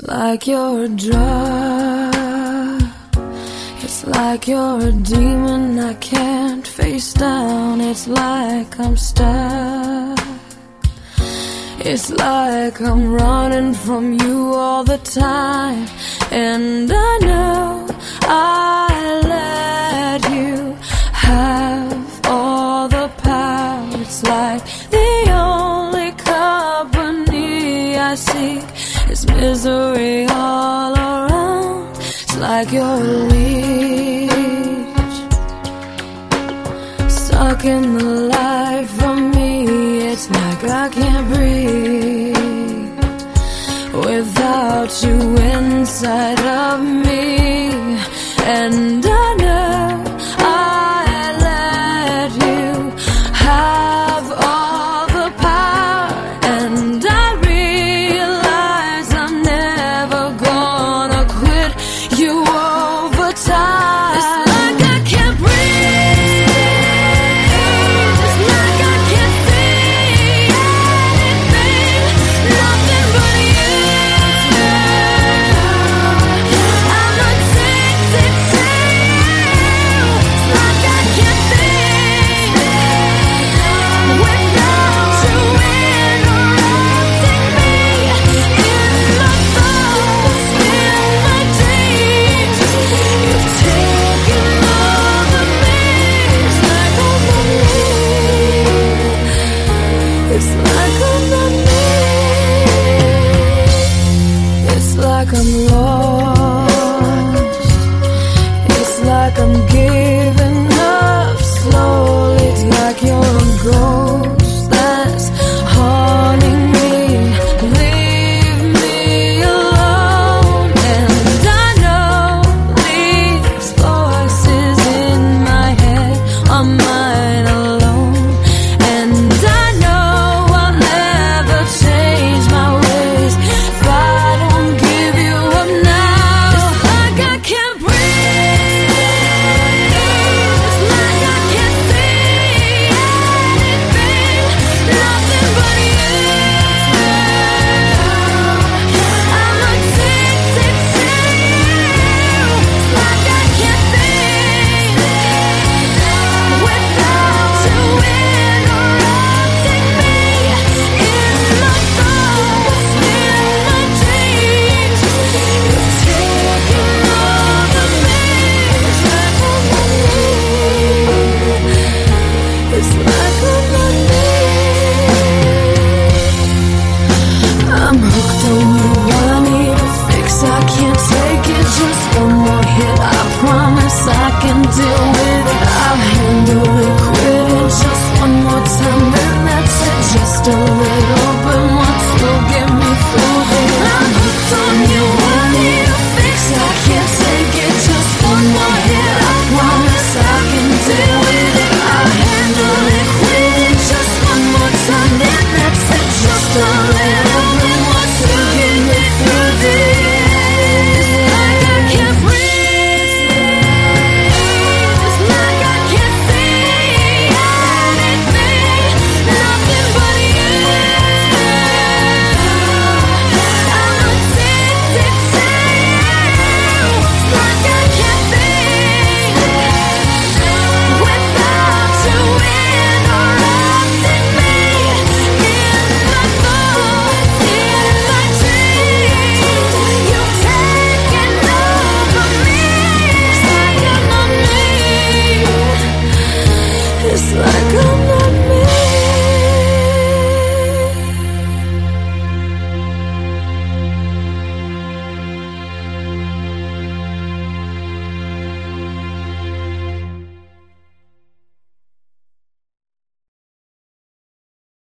like you're a drug. It's like you're a demon I can't face down. It's like I'm stuck. It's like I'm running from you all the time. And I know I let you have all the power. It's like the only company I seek is misery all around. It's like you're a leech, stuck in the life of me. It's like I can't breathe without you inside of me.